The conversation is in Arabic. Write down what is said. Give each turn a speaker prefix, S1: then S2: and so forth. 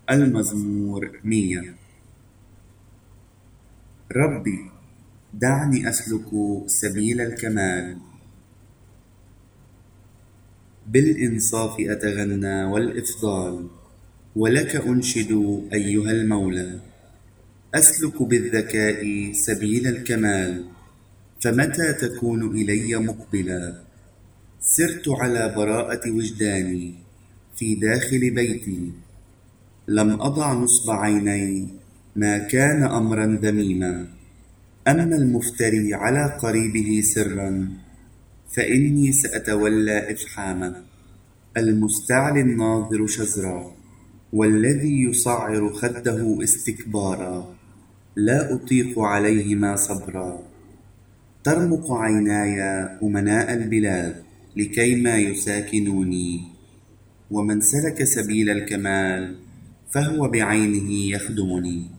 S1: المزمور 100. ربي، دعني أسلك سبيل الكمال، بالإنصاف أتغنى والإفضال، ولك أنشد أيها المولى. أسلك بالذكاء سبيل الكمال، فمتى تكون إلي مقبلا؟ سرت على براءة وجداني في داخل بيتي، لم أضع نصب عيني ما كان أمرا ذميما. أما المفتري على قريبه سرا فإني سأتولى إفحاما. المستعلي الناظر شزرا، والذي يصعر خده استكبارا، لا أطيق عليهما صبرا. ترمق عيناي أمناء البلاد لكيما يساكنوني، ومن سلك سبيل الكمال فهو بعينه يخدمني.